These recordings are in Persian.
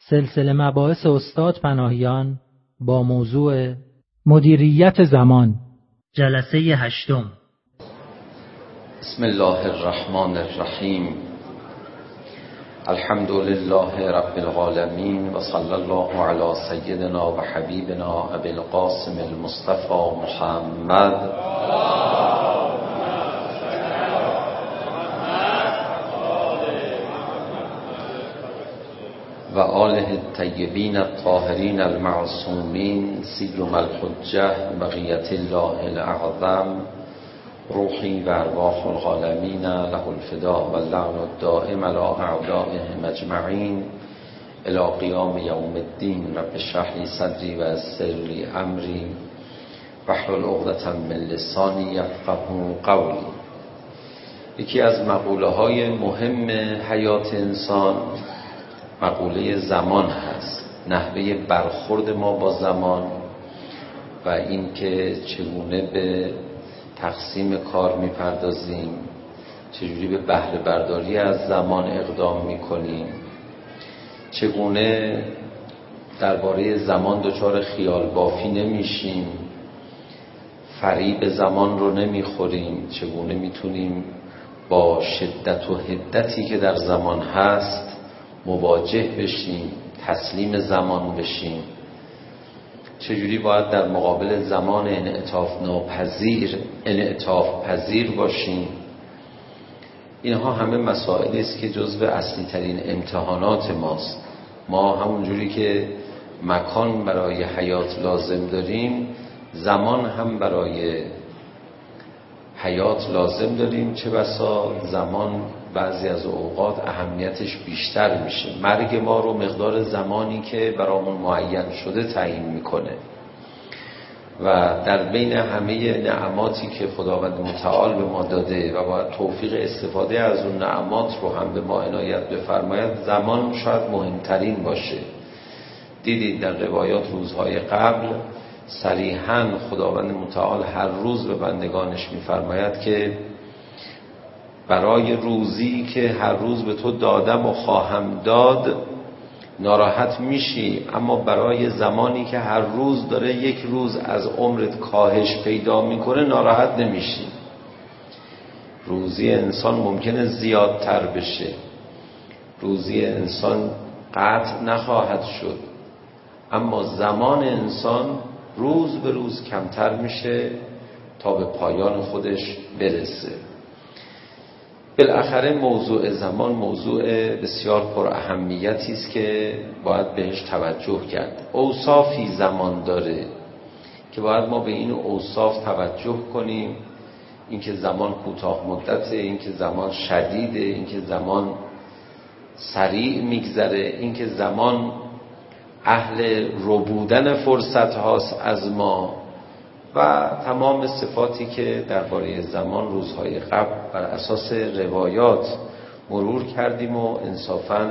سلسله مباحث استاد پناهیان با موضوع مدیریت زمان، جلسه 8. بسم الله الرحمن الرحیم. الحمد لله رب العالمین و صلی الله علی سیدنا و حبیبنا ابی القاسم المصطفى محمد و آله الطیبین الطاهرین المعصومین سیما الحجة بقیة الله الاعظم روحی و ارواح العالمین له الفداء و اللعن الدائم علی اعدائهم اجمعین الی قیام یوم الدین. رب اشرح لی صدری و یسر لی امری واحلل عقدة من لسانی یفقهوا قولی. یکی از مقوله های مهم حیات انسان مقوله زمان هست، نحوه برخورد ما با زمان و اینکه چگونه به تقسیم کار میپردازیم، چجوری به بهره برداری از زمان اقدام میکنیم، چگونه درباره زمان دچار خیال بافی نمیشیم، فریب زمان رو نمیخوریم، چگونه میتونیم با شدت و حدتی که در زمان هست مواجه بشیم، تسلیم زمان بشیم، چجوری باید در مقابل زمان انعطاف پذیر باشیم. اینها همه مسائلی است که جزو اصلی ترین امتحانات ماست. ما همونجوری که مکان برای حیات لازم داریم، زمان هم برای حیات لازم داریم. چه بسا زمان بعضی از اوقات اهمیتش بیشتر میشه. مرگ ما رو مقدار زمانی که برامون معین شده تعیین میکنه و در بین همه نعماتی که خداوند متعال به ما داده و باید توفیق استفاده از اون نعمات رو هم به ما عنایت بفرماید، زمان شاید مهمترین باشه. دیدید در روایات روزهای قبل صریحاً خداوند متعال هر روز به بندگانش میفرماید که برای روزی که هر روز به تو دادم و خواهم داد ناراحت میشی، اما برای زمانی که هر روز داره یک روز از عمرت کاهش پیدا میکنه ناراحت نمیشی. روزی انسان ممکنه زیادتر بشه، روزی انسان قطع نخواهد شد، اما زمان انسان روز به روز کمتر میشه تا به پایان خودش برسه. بالاخره موضوع زمان موضوع بسیار پر اهمیتی است که باید بهش توجه کرد. اوصافی زمان داره که باید ما به این اوصاف توجه کنیم. اینکه زمان کوتاه مدته، اینکه زمان شدیده، اینکه زمان سریع میگذره، اینکه زمان اهل ربودن فرصت هاست از ما و تمام صفاتی که درباره زمان روزهای قبل بر اساس روایات مرور کردیم و انصافاً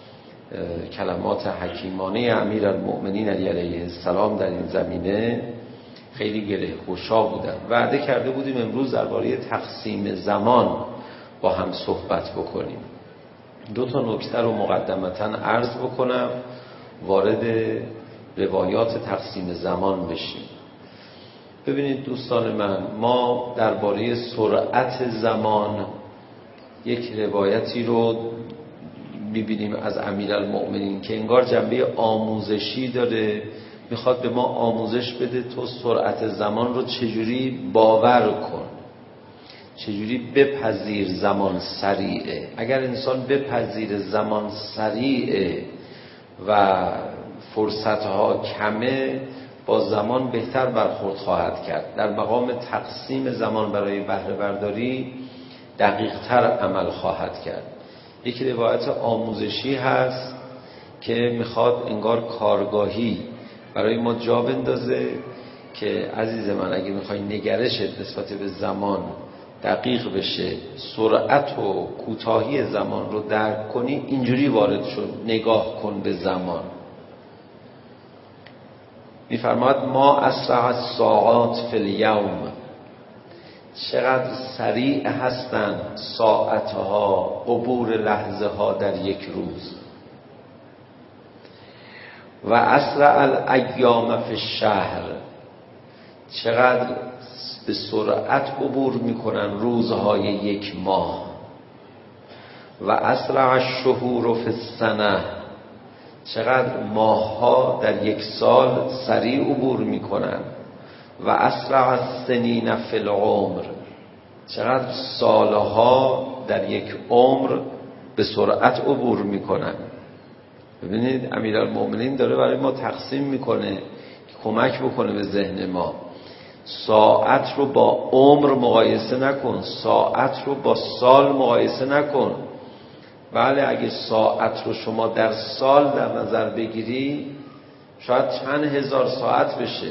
کلمات حکیمانه امیرالمؤمنین علیه السلام در این زمینه خیلی گره گشا بودن. وعده کرده بودیم امروز درباره تقسیم زمان با هم صحبت بکنیم. 2 نکته رو مقدمتاً عرض بکنم، وارد روایات تقسیم زمان بشیم. ببینید دوستان من، ما درباره سرعت زمان یک روایتی رو می‌بینیم از امیرالمؤمنین که انگار جنبه آموزشی داره، میخواد به ما آموزش بده تو سرعت زمان رو چجوری باور کن، چجوری بپذیر زمان سریعه. اگر انسان بپذیر زمان سریعه و فرصتها کمه، با زمان بهتر برخورد خواهد کرد. در مقام تقسیم زمان برای بهره برداری دقیق‌تر عمل خواهد کرد. یک روایت آموزشی هست که میخواد انگار کارگاهی برای ما جا بندازه که عزیز من اگه میخوای نگرشت نسبت به زمان دقیق بشه، سرعت و کوتاهی زمان رو درک کنی، اینجوری وارد شد، نگاه کن به زمان. میفرماد ما اسرع الساعات فی الیوم، چقدر سریع هستند ساعتها، عبور لحظه ها در یک روز. و اسرع الایام فی الشهر، چقدر به سرعت عبور میکنن روزهای یک ماه. و اسرع الشهور فی السنه، چقدر ماهها در یک سال سریع عبور میکنن. و اسرع السنین فی العمر، چقدر سالها در یک عمر به سرعت عبور میکنن. ببینید امیرالمؤمنین داره برای ما تقسیم میکنه که کمک بکنه به ذهن ما. ساعت رو با عمر مقایسه نکن، ساعت رو با سال مقایسه نکن. بله اگه ساعت رو شما در سال در نظر بگیری شاید چند هزار ساعت بشه،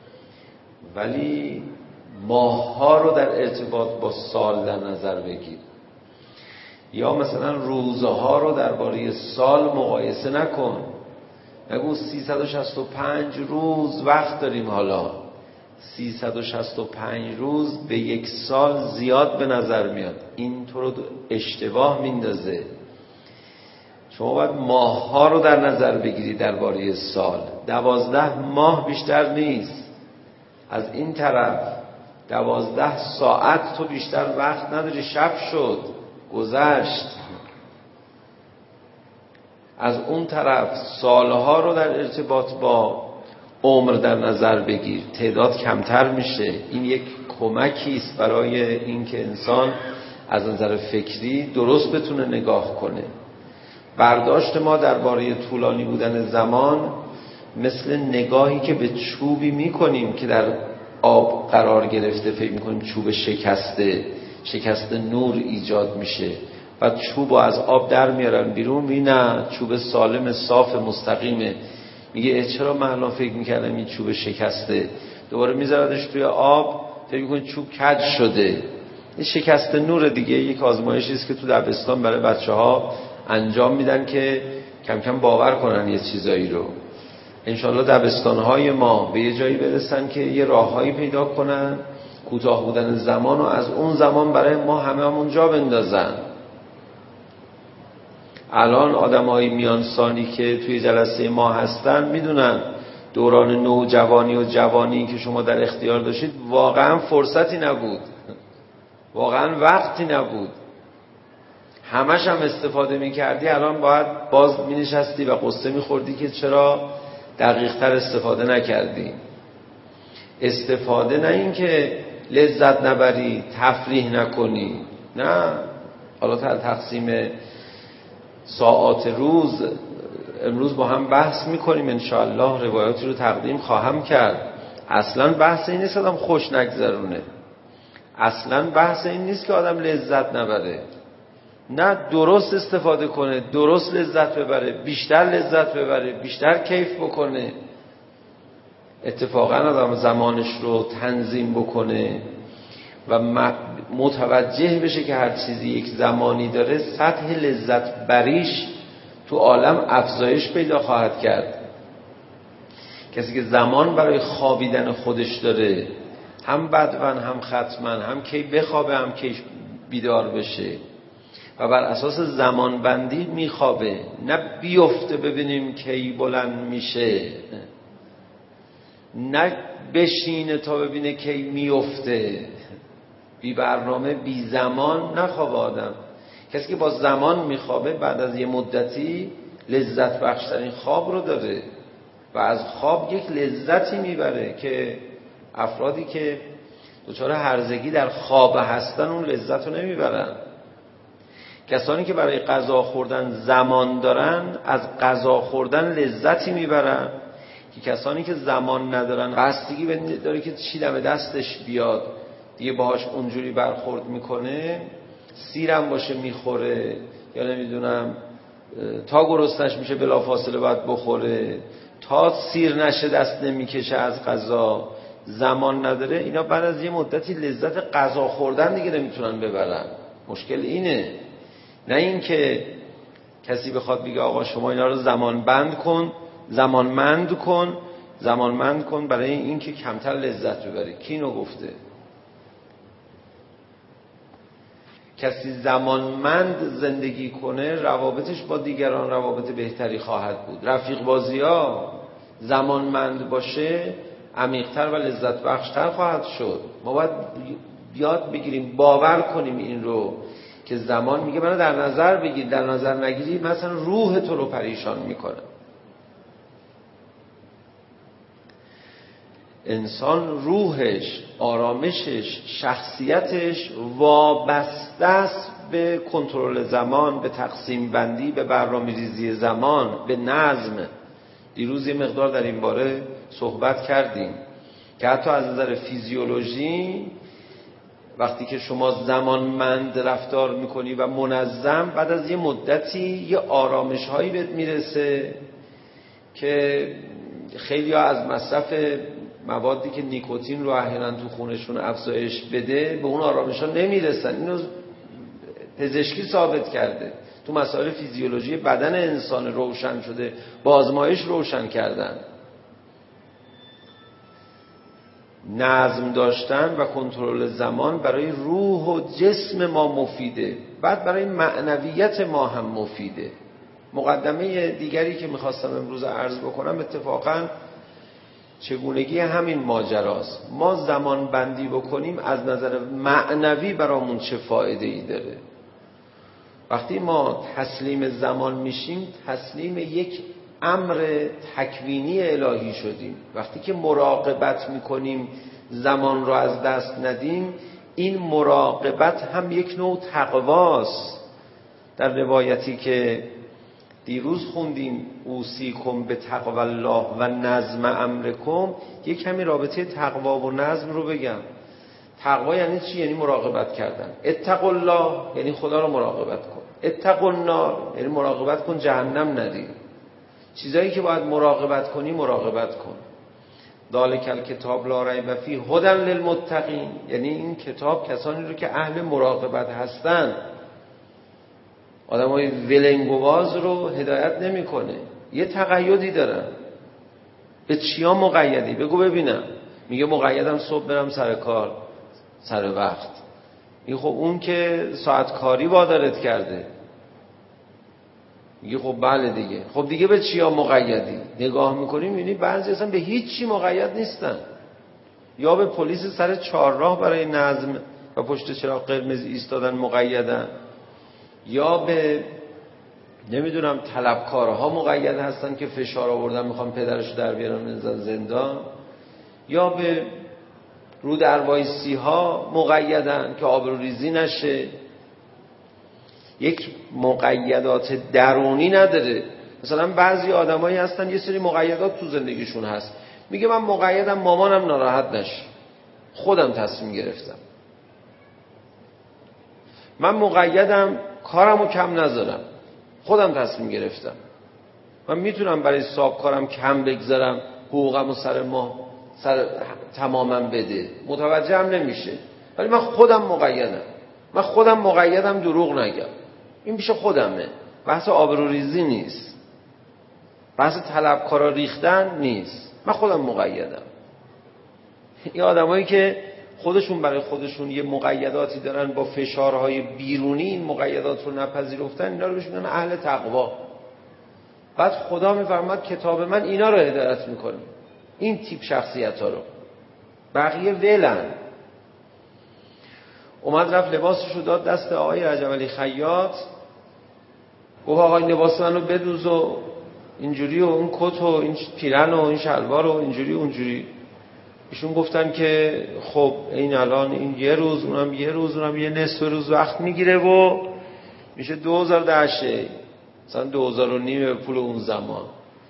ولی ماه‌ها رو در ارتباط با سال در نظر بگیر. یا مثلا روزها رو درباره سال مقایسه نکن. نگو 365 روز وقت داریم، حالا 365 روز به یک سال زیاد به نظر میاد. این تو رو اشتباه میندازه. شما باید ماه‌ها رو در نظر بگیری درباره سال. 12 ماه بیشتر نیست. از این طرف 12 ساعت تو بیشتر وقت نداری، شب شد گذشت. از اون طرف سالها رو در ارتباط با عمر در نظر بگیر، تعداد کمتر میشه. این یک کمکی است برای اینکه انسان از نظر فکری درست بتونه نگاه کنه. برداشت ما درباره طولانی بودن زمان مثل نگاهی که به چوبی میکنیم که در آب قرار گرفته، فکر میکنیم چوب شکسته نور ایجاد میشه، بعد چوبو از آب در میارن بیرون، نه چوب سالم صاف مستقیمه. میگه چرا من الان فکر میکردم این چوب شکسته، دوباره میذاردش توی آب، فکر میکنید چوب کج شده. این شکسته نور دیگه. یک آزمایشی است که تو دبستان برای بچه‌ها انجام میدن که کم کم باور کنن یه چیزایی رو. انشالله دبستان‌های ما به یه جایی برسن که یه راههایی پیدا کنن کوتاه بودن زمان رو از اون زمان برای ما همون جا بندازن. الان آدم‌های میانسانی که توی جلسه ما هستن میدونن دوران نوجوانی و جوانی که شما در اختیار داشتید واقعا فرصتی نبود، واقعا وقتی نبود. همش هم استفاده میکردی، الان باید باز مینشستی و قصه میخوردی که چرا دقیق‌تر استفاده نکردی. استفاده نه این که لذت نبری، تفریح نکنی، نه. حالا تقسیم ساعات روز امروز با هم بحث میکنیم، انشاءالله روایاتی رو تقدیم خواهم کرد. اصلا بحث این نیست آدم خوش نگذرونه، اصلا بحث این نیست که آدم لذت نبره، نه، درست استفاده کنه، درست لذت ببره، بیشتر لذت ببره، بیشتر کیف بکنه. اتفاقا آدم زمانش رو تنظیم بکنه و متوجه بشه که هر چیزی یک زمانی داره، سطح لذت بریش تو عالم افزایش پیدا خواهد کرد. کسی که زمان برای خوابیدن خودش داره، هم بدون هم ختمن، هم کی بخوابه هم کی بیدار بشه و بر اساس زمان بندی میخوابه، نه بیفته ببینیم کی بلند میشه، نه بشینه تا ببینه کی میفته. بی برنامه بی زمان نخوابه آدم. کسی که با زمان میخوابه بعد از یه مدتی لذت بخشترین خواب رو داره و از خواب یک لذتی میبره که افرادی که دچار هرزگی در خواب هستن اون لذت رو نمیبرن. کسانی که برای غذا خوردن زمان دارن از غذا خوردن لذتی میبرن که کسانی که زمان ندارن، بستگی داره که چی دم دستش بیاد دیگه باهاش اونجوری برخورد میکنه، سیرم باشه میخوره، یا نمیدونم تا گرسنش میشه بلافاصله باید بخوره، تا سیر نشه دست نمیکشه از غذا، زمان نداره. اینا بعد از یه مدتی لذت غذا خوردن دیگه نمیتونن ببرن. مشکل اینه، نه این که کسی بخواد بگه آقا شما اینا رو زمانمند کن برای این که کمتر لذت ببری. کی اینو گفته؟ کسی زمانمند زندگی کنه روابطش با دیگران روابط بهتری خواهد بود. رفیق بازی ها زمانمند باشه عمیق‌تر و لذت بخشتر خواهد شد. ما باید یاد بگیریم باور کنیم این رو که زمان میگه منو در نظر بگیر، در نظر نگیری مثلا روح تو رو پریشان میکنه. انسان روحش، آرامشش، شخصیتش وابسته است به کنترل زمان، به تقسیم بندی، به برنامه‌ریزی زمان، به نظم. دیروز یه مقدار در این باره صحبت کردیم که حتی از نظر فیزیولوژی وقتی که شما زمانمند رفتار میکنی و منظم، بعد از یه مدتی یه آرامش هایی بهت میرسه که خیلی ها از مصرف موادی که نیکوتین رو احیانا تو خونشون افزایش بده به اون آرامش ها نمیرسن. اینو پزشکی ثابت کرده، تو مسائل فیزیولوژی بدن انسان روشن شده، با آزمایش روشن کردن. نظم داشتن و کنترل زمان برای روح و جسم ما مفیده، بعد برای معنویت ما هم مفیده. مقدمه دیگری که میخواستم امروز عرض بکنم اتفاقاً چگونگی همین ماجراست. ما زمان بندی بکنیم از نظر معنوی برامون چه فایده ای داره. وقتی ما تسلیم زمان میشیم تسلیم یک امر تکوینی الهی شدیم. وقتی که مراقبت میکنیم زمان رو از دست ندیم، این مراقبت هم یک نوع تقواست. در روایتی که دیروز خوندیم اوصیکم به تقوی الله و نظم امرکم، یک کمی رابطه تقوا و نظم رو بگم. تقوا یعنی چی؟ یعنی مراقبت کردن. اتقوا الله یعنی خدا رو مراقبت کن. اتقوا النار یعنی مراقبت کن جهنم نری. چیزایی که باید مراقبت کنی مراقبت کن. ذالک الکتاب لا ریب فیه هدی للمتقین، یعنی این کتاب کسانی رو که اهل مراقبت هستن. آدمای ولنگواز رو هدایت نمیکنه. یه تقیدی دارن. به چیا مقیدی؟ بگو ببینم. میگه مقیدم صبح برم سر کار سر وقت. میگه خب اون که ساعت کاری وادارت کرده. میگه خب بله دیگه. خب دیگه به چیا مقیدی؟ نگاه میکنی میبینی بعضی اصلا به هیچ چی مقید نیستن. یا به پلیس سر چهارراه برای نظم و پشت چراغ قرمز ایستادن مقیدن، یا به نمیدونم طلبکارها مقید هستن که فشار آوردن میخوان پدرشو در بیارن بندازن زندان، یا به رو در وایسی ها مقیدن که آبروریزی نشه. یک مقیدات درونی نداره. مثلا بعضی آدمایی هستن یه سری مقیدات تو زندگیشون هست، میگه من مقیدم مامانم ناراحت نشه، خودم تصمیم گرفتم. من مقیدم کارمو کم نذارم، خودم تصمیم گرفتم. من میتونم برای صاحب کارم کم بگذارم، حقوقمو سر ماه تماما بده، متوجه هم نمیشه، ولی من خودم مقیدم. من خودم مقیدم دروغ نگم. این پیش خودمه. بحث آبروریزی نیست، بحث طلبکارا ریختن نیست. من خودم مقیدم. این آدمایی که خودشون برای خودشون یه مقیداتی دارن با فشارهای بیرونی این مقیدات رو نپذیرفتن، اینا رو بهش میگن اهل تقوا. بعد خدا میفرماد کتاب من اینا رو هدایت میکنه، این تیپ شخصیت ها رو. بقیه ولن. اومد رفت لباسش رو داد دست آقای رجب علی خیاط، گفت آقای لباس منو بدوز و اینجوری و اون کت و این پیرن و این شلوار و اینجوری اونجوری. ایشون گفتن که خب این الان این یه روز اونم یه روز اونم یه نصف روز وقت میگیره و میشه 2010 مثلا 2009 پول اون زمان.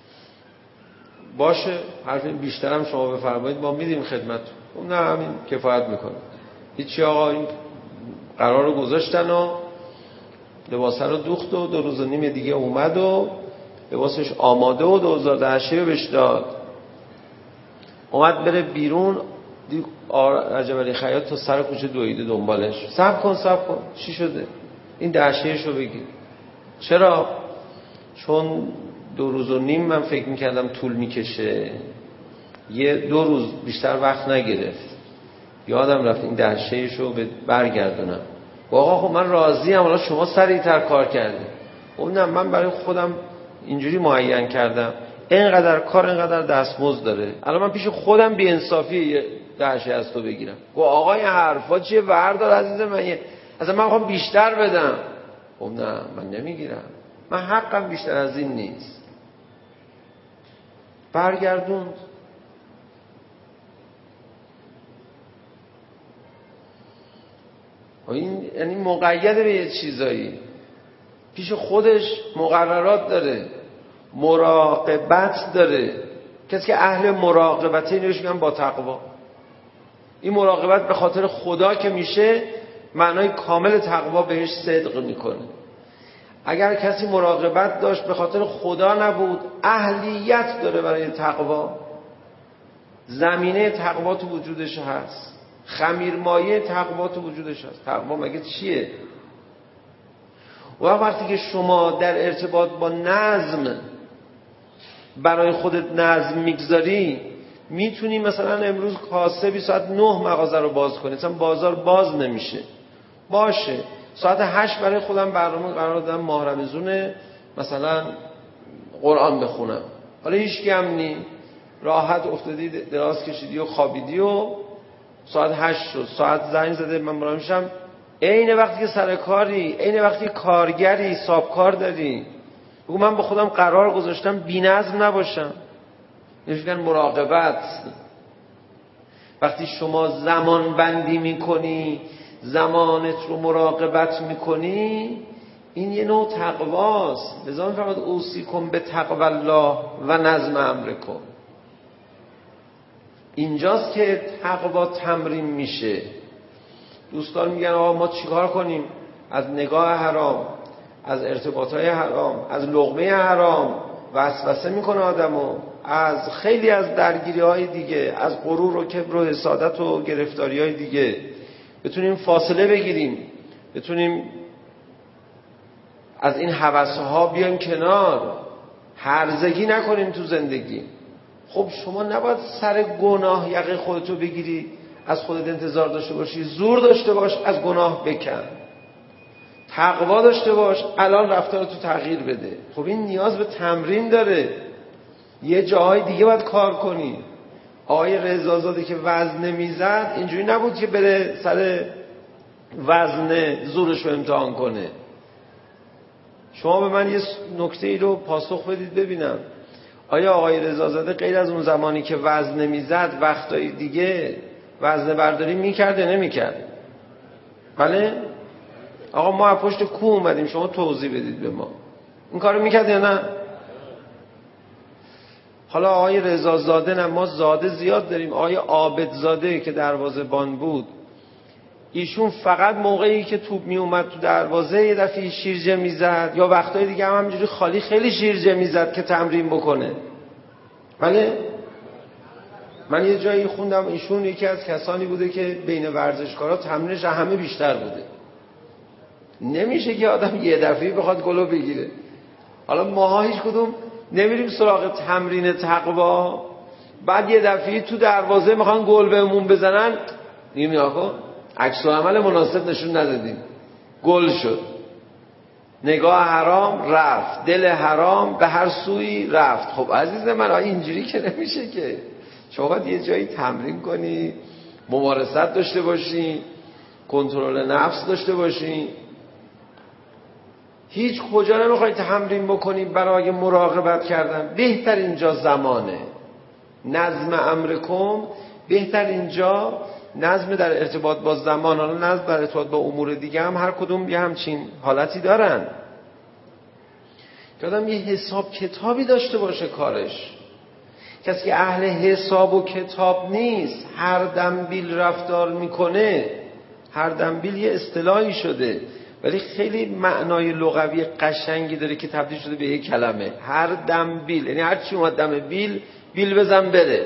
باشه حرف بیشترم شما بفرمایید ما میدیم خدمت. نه همین کفایت میکنه. هیچی آقا، این قرار رو گذاشتن و لباسه رو دوخت و 2 روز و نیم دیگه اومد و لباسش آماده و 2010 بهش داد. اومد بره بیرون، رجب علی خیاط تا سر کوچه دویده دنبالش. صبر کن چی شده؟ این دهشهش رو بگیر. چرا؟ چون 2 روز و نیم من فکر میکردم طول میکشه، 2 روز بیشتر وقت نگرفت، یادم رفت این دهشهش رو برگردونم. آقا خب من راضیم، حالا شما سریعتر کار کردی. نه من برای خودم اینجوری معین کردم. اینقدر کار اینقدر دستمزد داره. الان من پیش خودم بی انصافی 10 از تو بگیرم. گو آقا این حرفا چیه؟ وردار عزیز من، اصلا من میخوام بیشتر بدم. خب نه، من نمیگیرم، من حقم بیشتر از این نیست. برگردوند. این یعنی مقید به یه چیزایی، پیش خودش مقررات داره، مراقبت داره. کسی که اهل مراقبته اینوش میگن با تقوا. این مراقبت به خاطر خدا که میشه، معنای کامل تقوا بهش صدق میکنه. اگر کسی مراقبت داشت به خاطر خدا نبود، اهلیت داره برای تقوا، زمینه تقوا تو وجودش هست، خمیرمایه تقوا تو وجودش هست. تقوا مگه چیه؟ و وقتی که شما در ارتباط با نظم برای خودت نظم میگذاری، میتونی مثلا امروز کاسبی ساعت 9 مغازه رو باز کنی، مثلا بازار باز نمیشه، باشه ساعت 8 برای خودم برنامه قرار دادم ماه رمضان مثلا قرآن بخونم. حالا هیچکی هم نی، راحت افتادی دراز کشیدی و خوابیدی و ساعت 8 شد، ساعت زنگ زده من برام میشم. عین وقتی که سر کاری، عین وقتی که کارگری، حساب کار داری، بگو من با خودم قرار گذاشتم بی‌نظم نباشم. میگن مراقبت. وقتی شما زمان بندی میکنی، زمانت رو مراقبت میکنی، این یه نوع تقواست. لذا میفرماد اوصیکم به تقوی الله و نظم امرکم. اینجاست که تقوا تمرین میشه. دوستان میگن آقا ما چیکار کنیم؟ از نگاه حرام، از ارتباطهای حرام، از لقمه حرام وسوسه میکنه آدمو، از خیلی از درگیری های دیگه، از غرور و کبر و حسادت و گرفتاری های دیگه بتونیم فاصله بگیریم، بتونیم از این هوس‌ها بیایم کنار، هرزگی نکنیم تو زندگی. خب شما نباید سر گناه یقه خودتو بگیری، از خودت انتظار داشته باشی زور داشته باش از گناه بکن. تقوا داشته باش الان رفتارتو تغییر بده. خب این نیاز به تمرین داره، یه جاهای دیگه باید کار کنی. آقای رضازاده که وزن میزد اینجوری نبود که بره سر وزن زورش رو امتحان کنه. شما به من یه نکته ای رو پاسخ بدید ببینم، آیا آقای رضازاده غیر از اون زمانی که وزن میزد وقتای دیگه وزن برداری میکرده نمیکرد؟ بله؟ آقا ما از پشت کوه اومدیم، شما توضیح بدید به ما، این کارو میکرد یا نه؟ حالا آقای رضازاده نه، ما زاده زیاد داریم. آقای عابدزاده که دروازه‌بان بود، ایشون فقط موقعی که توپ می اومد تو دروازه یه دفعه شیرجه میزد، یا وقتای دیگه هم همینجوری خالی خیلی شیرجه میزد که تمرین بکنه. بله؟ من یه جایی خوندم ایشون یکی از کسانی بوده که بین ورزشکارا تمرینش همه بیشتر بوده. نمیشه که آدم یه دفعه بخواد گلو بگیره. حالا ماها هیچ کدوم نمیریم سراغ تمرین تقوا، بعد یه دفعه تو دروازه میخوان گل بهمون بزنن، نیا کن عکس العمل مناسب نشون ندادیم، گل شد. نگاه حرام رفت، دل حرام به هر سوی رفت. خب عزیز من اینجوری که نمیشه که. شما باید یه جایی تمرین کنی، ممارست داشته باشی، کنترل نفس داشته باشی. هیچ کجا نمیخوای تمرین بکنی برای مراقبت کردن. بهتر اینجا زمانه، نظم امرکم بهتر اینجا. نظم در ارتباط با زمان، حالا نظم در ارتباط با امور دیگه هم هر کدوم یه همچین حالتی دارن که آدم یه حساب کتابی داشته باشه کارش. کسی که اهل حساب و کتاب نیست، هر دنبیل رفتار میکنه. هر دنبیل یه اصطلاحی شده ولی خیلی معنای لغوی قشنگی داره که تبدیل شده به یک کلمه. هر دنبیل یعنی هر چی اومد دم بیل بزن بره.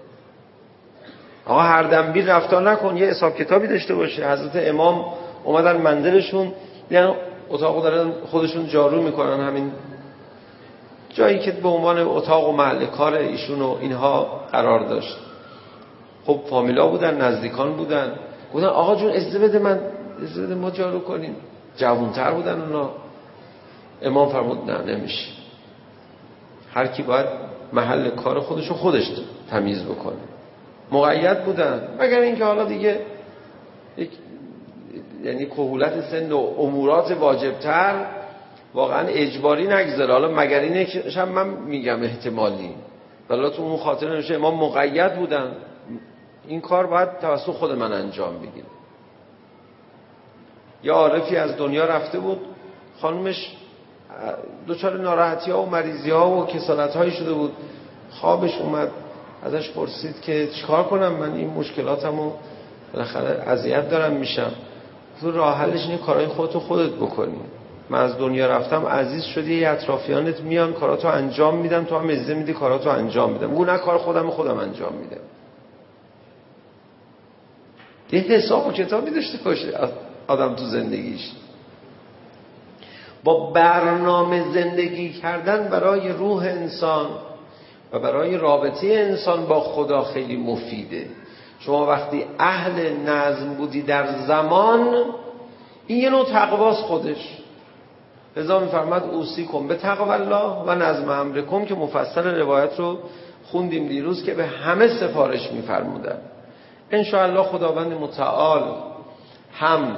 آقا هر دنبیل رفتار نکن، یه حساب کتابی داشته باشه. حضرت امام اومدن منزلشون، یعنی اتاقو دارن خودشون جارو میکنن، همین جایی که به عنوان اتاق و محل کار ایشون و اینها قرار داشت. خب فامیلا بودن، نزدیکان بودن، گفتن آقا جون اجازه بده ما جارو کنیم. جوانتر بودن اونا. امام فرمود نه نمیشه، هر کی باید محل کار خودشو خودش تمیز بکنه. مقید بودن، مگر اینکه حالا دیگه یعنی کهولت سن و امورات واجبتر واقعا اجباری نگذاره. حالا مگر اینه که من میگم احتمالی، حالا تو اون خاطر نمیشه امام مقید بودن، این کار باید توسط خود من انجام بگیره. یا عارفی از دنیا رفته بود، خانومش دچار ناراحتی ها و مریضی ها و کسالت هایی شده بود، خوابش اومد، ازش پرسید که چیکار کنم من این مشکلاتمو بالاخره اذیت دارم میشم. تو راه حلش اینه کارهای خودت بکنی. من از دنیا رفتم عزیز شدی، اطرافیانت میان کاراتو انجام میدن، تو هم اجازه میدی کاراتو انجام میدم. گو نه کار خودم انجام میدم. یه حساب و کتابی داشته باشه آدم تو زندگیش. با برنامه زندگی کردن برای روح انسان و برای رابطه انسان با خدا خیلی مفیده. شما وقتی اهل نظم بودی در زمان، این یه نوع تقواست خودش. لذا می‌فرماد اوصیکم به تقوی الله و نظم امرکم، که مفصل روایت رو خوندیم دیروز که به همه سفارش می‌فرمودن. ان شاء الله خداوند متعال هم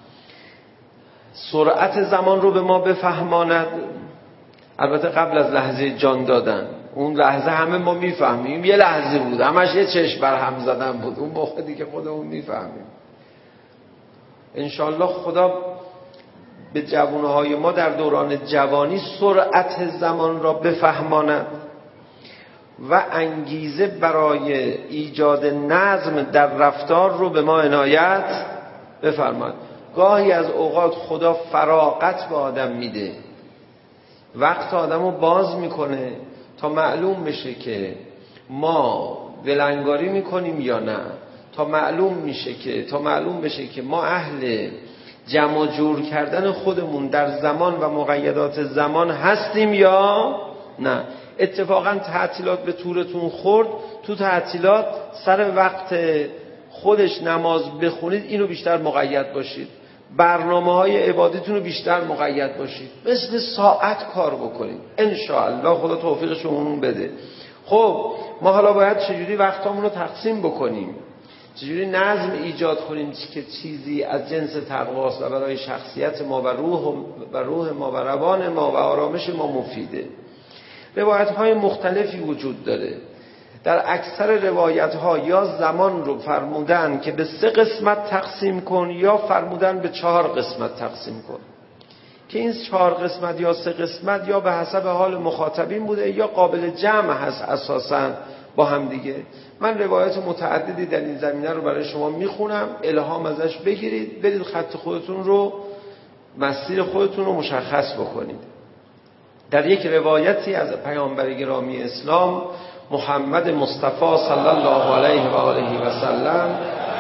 سرعت زمان رو به ما بفهماند. البته قبل از لحظه جان دادن، اون لحظه همه ما میفهمیم یه لحظه بود، همش یه چشم بر هم زدن بود، اون موقع دیگه خودمون میفهمیم. انشالله خدا به جوانهای ما در دوران جوانی سرعت زمان را بفهماند و انگیزه برای ایجاد نظم در رفتار رو به ما عنایت بفرماید. گاهی از اوقات خدا فراغت به آدم میده، وقت آدم رو باز میکنه تا معلوم بشه که ما ولنگاری میکنیم یا نه، تا معلوم بشه که ما اهل جمع و جور کردن خودمون در زمان و مقیدات زمان هستیم یا نه. اتفاقا تعطیلات به طورتون خورد، تو تعطیلات سر وقت خودش نماز بخونید، اینو بیشتر مقید باشید. برنامه‌های عبادتون رو بیشتر مقید باشید، مثل ساعت کار بکنید. انشاءالله خدا توفیقشون بده. خب ما حالا باید چجوری وقتامون رو تقسیم بکنیم، چجوری نظم ایجاد کنیم که چیزی از جنس تقواست و برای شخصیت ما و روح ما و روان ما و آرامش ما مفیده. روایت‌های مختلفی وجود داره. در اکثر روایت‌ها یا زمان رو فرمودن که به 3 قسمت تقسیم کن، یا فرمودن به 4 قسمت تقسیم کن، که این 4 قسمت یا 3 قسمت یا به حسب حال مخاطبین بوده یا قابل جمع هست اساساً با هم دیگه. من روایت متعددی در این زمینه رو برای شما میخونم، الهام ازش بگیرید، برید خط خودتون رو، مسیر خودتون رو مشخص بکنید. در یک روایتی از پیامبر گرامی اسلام محمد مصطفی صلی الله علیه و آله و سلم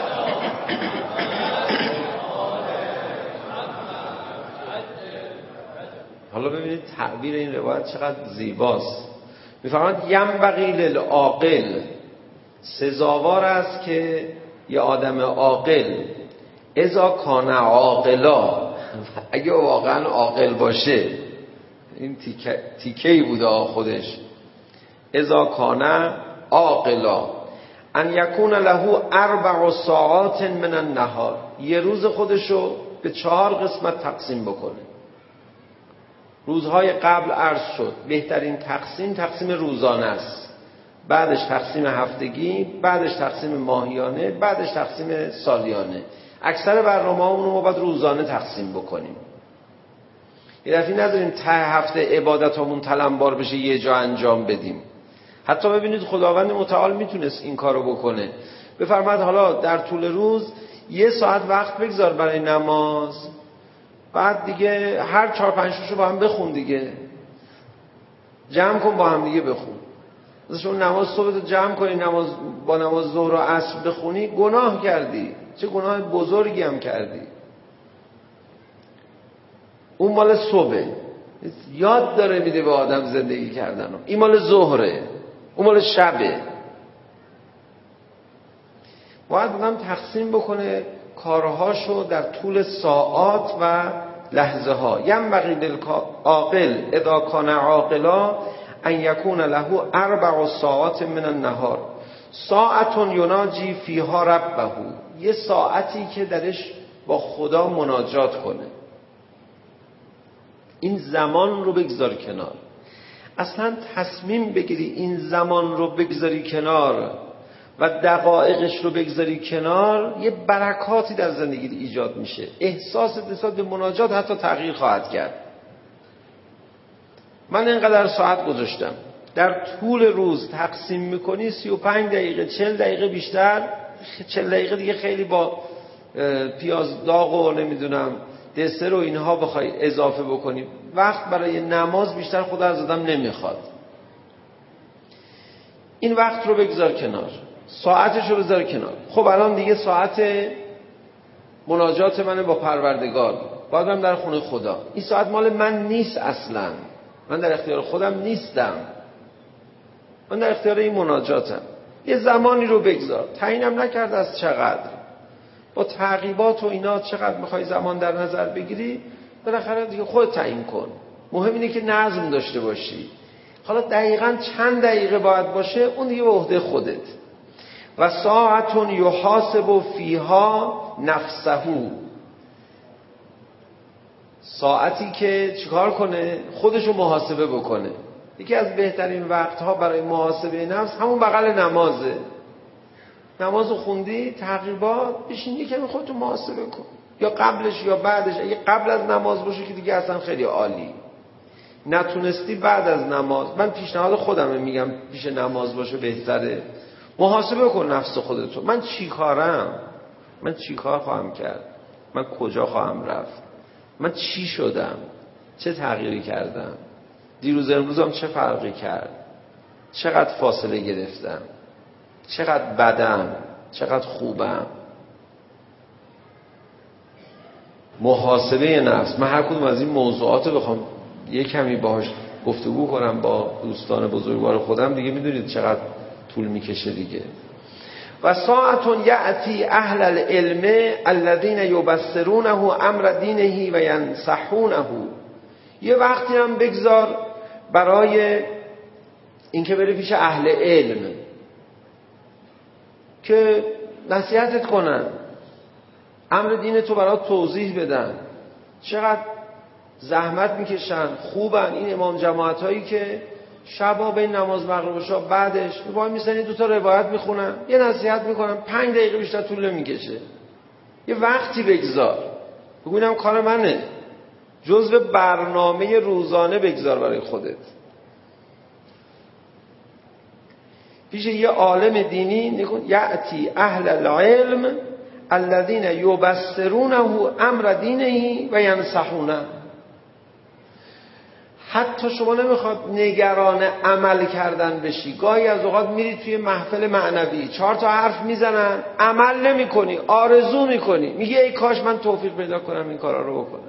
حالا ببینید تعبیر این روایت چقدر زیباست. میفرماید ینبغی للعاقل، سزاوار است که یه آدم عاقل اذا کان عاقلا، اگه واقعا عاقل باشه، این تیکه‌ای بوده خودش، اذا کان عاقلا ان یکون له 4 ساعات من النهار، یه روز خودشو به 4 قسمت تقسیم بکنه. روزهای قبل عرض شد بهترین تقسیم روزانه است، بعدش تقسیم هفتگی، بعدش تقسیم ماهیانه، بعدش تقسیم سالیانه. اکثر برنامه‌هامون رو ما باید روزانه تقسیم بکنیم. یه دفعه نذاریم ته هفته عبادتامون تلمبار بشه یه جا انجام بدیم. حتی ببینید خداوند متعال میتونست این کارو بکنه، بفرماید حالا در طول روز 1 ساعت وقت بگذار برای نماز، بعد دیگه هر 4-5 روزو با هم بخون دیگه، جمع کن با هم دیگه بخون. مثلا شما نماز صبح رو جمع کنی، با نماز ظهر و عصر بخونی، گناه کردی، چه گناه بزرگی هم کردی. اون مال صبح یاد داره میده به آدم زندگی کردن، این مال ظهره، اون مال شبه. باید آدم تقسیم بکنه کارهاشو در طول ساعات و لحظه ها. ینبغی للعاقل اذا کان عاقلا ان یکون له 4 ساعات من النهار ساعت یناجی فیها ربه، یه ساعتی که درش با خدا مناجات کنه. این زمان رو بگذار کنار، اصلا تصمیم بگیری این زمان رو بگذاری کنار و دقایقش رو بگذاری کنار، یه برکاتی در زندگی ایجاد میشه. احساس نسبت به مناجات حتی تغییر خواهد کرد. من اینقدر ساعت گذاشتم، در طول روز تقسیم میکنی 35 دقیقه 40 دقیقه بیشتر، 40 دقیقه دیگه خیلی با پیاز داغ و نمیدونم دسر و اینها بخوای اضافه بکنی، وقت برای نماز بیشتر خدا از آدم نمیخواد. این وقت رو بگذار کنار، ساعتش رو بذار کنار. خب الان دیگه ساعت مناجات منه با پروردگار، بازم در خونه خدا. این ساعت مال من نیست اصلا، من در اختیار خودم نیستم، من در اختیار این مناجاتم. یه زمانی رو بگذار، تعیینم نکرد از چقدر، با تعقیبات و اینا چقدر میخوای زمان در نظر بگیری بالاخره دیگه خودت تعیین کن. مهم اینه که نظم داشته باشی. حالا دقیقاً چند دقیقه باید باشه اون دیگه به عهده خودت. و ساعت یحاسب فیها نفسه، ساعتی که چیکار کنه؟ خودشو محاسبه بکنه. یکی از بهترین وقتها برای محاسبه نفس همون بغل نمازه. نمازو خوندی، تقریبا بشین یکم خودتو محاسبه کن، یا قبلش یا بعدش. اگه قبل از نماز باشه که دیگه اصلا خیلی عالی، نتونستی بعد از نماز. من پیشنهاد خودمه میگم پیش نماز باشه بهتره. محاسبه کن نفس خودتو، من چی کارم، من چی کار خواهم کرد، من کجا خواهم رفت، من چی شدم، چه تغییری کردم، دیروز امروزم چه فرقی کرد، چقدر فاصله گرفتم، چقدر بدم، چقدر خوبم. محاسبه نفس. من هر کدوم از این موضوعات رو بخوام یه کمی باهاش گفتگو کنم با دوستان بزرگوار خودم، دیگه میدونید چقدر طول میکشه دیگه. و ساعت یأتی اهل العلم الذین یبصرونه امر دینه و ینصحونه، یه وقتی هم بگذار برای اینکه بری پیش اهل علم که نصیحتت کنن، امر دین تو برات توضیح بدن. چقدر زحمت میکشن، خوبن این امام جماعت هایی که شبا بین نماز مغرب و عشا بعدش وای میسن 2 تا روایت میخونن، یه نصیحت میکنن، 5 دقیقه بیشتر طول نمیکشه. یه وقتی بگذار، بگو اینم کار منه، جزو برنامه روزانه بگذار برای خودت. پیش یه عالم دینی نکن یأتی اهل العلم الذین یبصرونه امر دینه و ینصحونه. حتی شما نمیخواد نگران عمل کردن بشی. گاهی از اوقات میری توی محفل معنوی 4 تا حرف میزنن، عمل نمی کنی، آرزو میکنی، میگی ای کاش من توفیق پیدا کنم این کارا رو بکنم.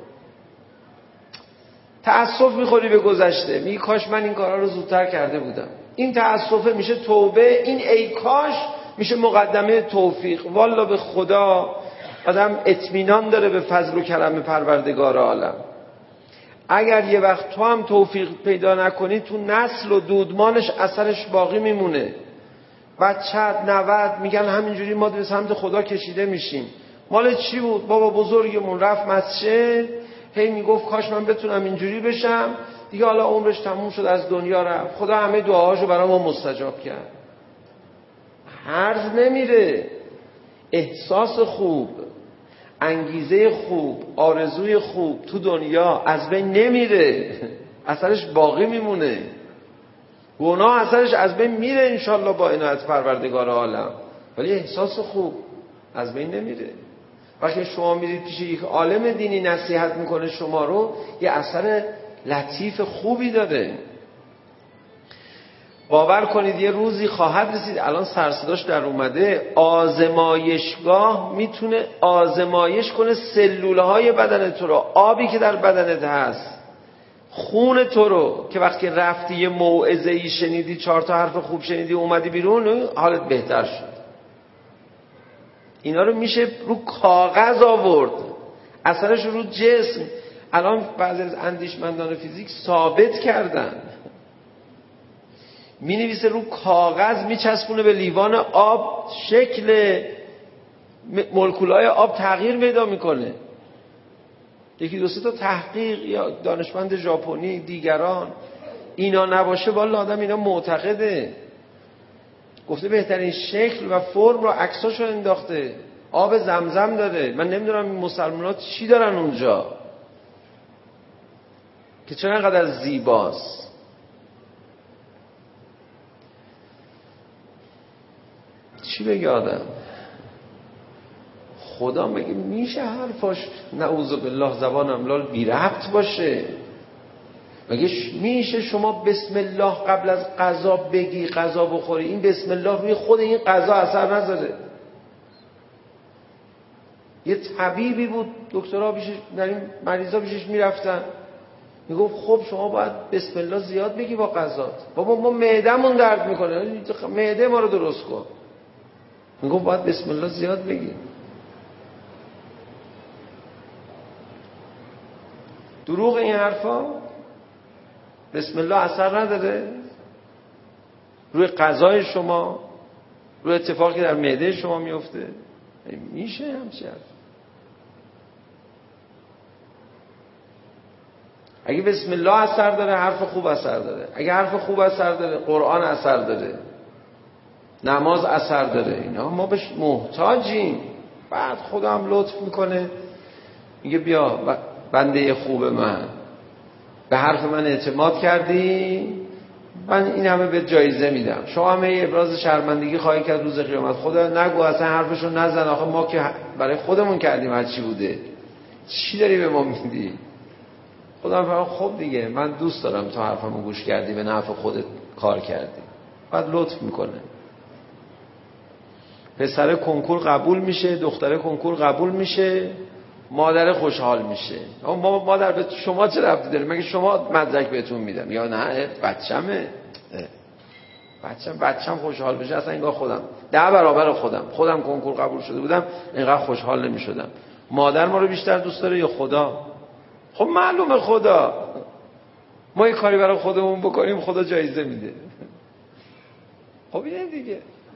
تأسف میخوری به گذشته، میگی کاش من این کارا رو زودتر کرده بودم. این تأسفه میشه توبه، این ای کاش میشه مقدمه توفیق. والا به خدا آدم اطمینان داره به فضل و کرم پروردگار عالم. اگر یه وقت تو هم توفیق پیدا نکنی، تو نسل و دودمانش اثرش باقی میمونه. بچت 90 میگن همینجوری ما به سمت خدا کشیده میشیم. مال چی بود؟ بابا بزرگمون رفت مسجد، هی میگفت کاش من بتونم اینجوری بشم، دیگه حالا عمرش تموم شد از دنیا رفت. خدا همه دعاهاشو برای ما مستجاب کرد. حرف نمیره. احساس خوب، انگیزه خوب، آرزوی خوب تو دنیا از بین نمیره، اثرش باقی میمونه. گناه اثرش از بین میره انشالله با عنایت پروردگار عالم، ولی احساس خوب از بین نمیره. وقتی شما میرید پیش یک عالم دینی نصیحت میکنه شما رو، یه اثر لطیف خوبی داره. باور کنید یه روزی خواهد رسید، الان سرصداش در اومده، آزمایشگاه میتونه آزمایش کنه سلوله های بدن تو رو، آبی که در بدنت هست، خون تو رو، که وقتی رفتی یه موعظه‌ای شنیدی، 4 تا حرف خوب شنیدی، اومدی بیرون، حالت بهتر شد. اینا رو میشه رو کاغذ آورد، اثرش رو جسم. الان بعضی از اندیشمندان فیزیک ثابت کردن مینویسه رو کاغذ، میچسبونه به لیوان آب، شکل مولکولای آب تغییر پیدا میکنه. یکی دو سه تا تحقیق یا دانشمند ژاپنی دیگران، اینا نباشه والا آدم اینا معتقده. گفته بهترین شکل و فرم رو عکساشو انداخته. آب زمزم داره. من نمیدونم این مسلمانات چی دارن اونجا که چرا انقدر زیباست. چی بگه آدم؟ خدا مگه میشه حرفاش نعوذ بالله زبان املال بی ربط باشه؟ مگه میشه شما بسم الله قبل از غذا بگی غذا بخوری؟ این بسم الله روی خود این غذا اثر نذاره. یه طبیبی بود دکترها پیشش، در این مریضا پیشش میرفتن، میگفت خب شما باید بسم الله زیاد بگی با غذات. بابا ما معده‌مون درد میکنه، معده ما رو درست کن. میگفت باید بسم الله زیاد بگی. دروغ این حرفا؟ بسم الله اثر نداره روی غذای شما، روی اتفاقی در معده شما میفته؟ میشه همچی حرف؟ اگه بسم الله اثر داره حرف خوب اثر داره، اگه حرف خوب اثر داره قرآن اثر داره، نماز اثر داره. اینا ما بهش محتاجیم. بعد خدا هم لطف میکنه میگه بیا بنده خوب من، به حرف من اعتماد کردی، من این همه به جایزه میدم. شما همه ابراز شرمندگی خواهی کرد روز قیامت. خدا نگو اصلا حرفشو نزن، آخه ما که برای خودمون کردیم هر چی بوده، چی داری به ما میدی؟ خدا فرمود خب دیگه من دوست دارم تو حرفمو گوش کردی، به نفع خودت کار کردی. بعد لطف میکنه. پسر کنکور قبول میشه، دختر کنکور قبول میشه، مادر خوشحال میشه. اما مادر به شما چه ربطی داره؟ مگه شما مدرک بهتون میدم؟ یا نه بچمه، بچم خوشحال بشه اصلا انگار خودم 10 برابر خودم کنکور قبول شده بودم اینقدر خوشحال نمیشدم. مادر ما رو بیشتر دوست داره یا خدا؟ خب معلومه خدا. ما یه کاری برای خودمون بکنیم خدا جایزه میده. خب اینه دیگه.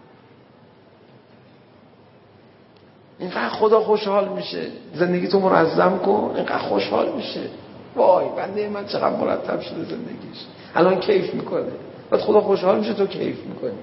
اینقدر خدا خوشحال میشه. زندگی تو منظم کن، اینقدر خوشحال میشه. وای بنده من چقدر مرتب شده زندگیش، الان کیف میکنه. بعد خدا خوشحال میشه تو کیف میکنی.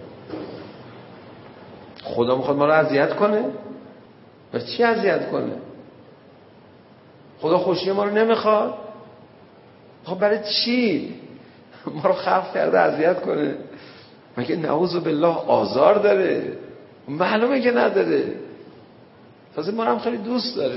خدا میخواد ما رو اذیت کنه؟ برای چی اذیت کنه؟ خدا خوشی ما رو نمیخواد؟ خب برای چی ما رو خلق کرده اذیت کنه؟ مگه نعوذ بالله آزار داره؟ معلومه که نداره. تازه ما رو هم خیلی دوست داره.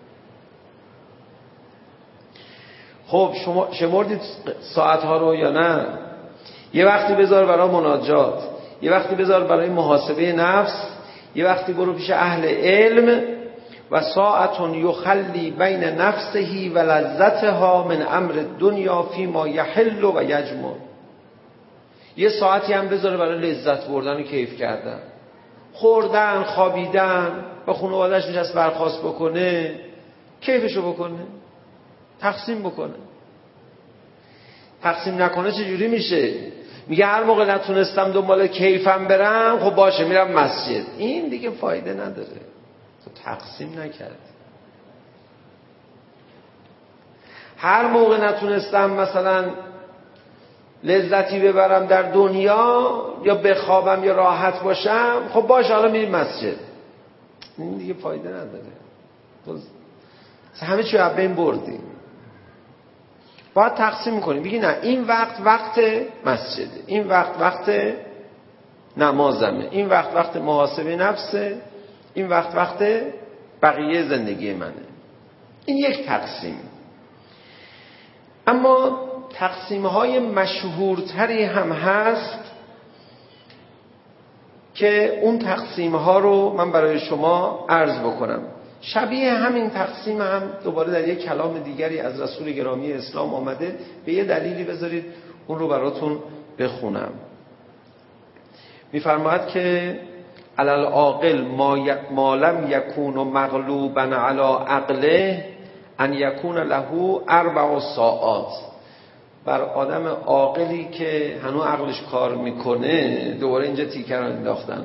خب شما شمردید ساعتها رو یا نه؟ یه وقتی بذار برای مناجات، یه وقتی بذار برای محاسبه نفس، یه وقتی برو پیش اهل علم. و ساعتون یخلی بین نفسهی و لذتها من امر دنیا فیما یحل و یجمع. یه ساعتی هم بذاره برای لذت بردن و کیف کردن، خوردن، خوابیدن، با خانواده‌اش نشست برخاست بکنه، کیفشو بکنه، تقسیم بکنه. تقسیم نکنه چجوری میشه؟ میگه هر موقع نتونستم دنبال کیفم برم، خب باشه میرم مسجد. این دیگه فایده نداره، تو تقسیم نکردی. هر موقع نتونستم مثلا لذتی ببرم در دنیا یا بخوابم یا راحت باشم، خب باشه حالا میریم مسجد. این دیگه فایده نداره، همه چی رو بین بردیم. باید تقسیم میکنیم، بگی نه این وقت مسجده، این وقت نمازمه، این وقت محاسبه نفسه، این وقت بقیه زندگی منه. این یک تقسیم. اما تقسیم‌های مشهورتری هم هست که اون تقسیم‌ها رو من برای شما عرض بکنم. شبیه همین تقسیم هم دوباره در یک کلام دیگری از رسول گرامی اسلام آمده. به یه دلیلی بذارید اون رو براتون بخونم. می‌فرماید که علی العاقل ما لم یکون مغلوبا علی عقله ان یکون له 4 ساعات. بر آدم عاقلی که هنوز عقلش کار میکنه دوباره اینجا تیکر رو انداختن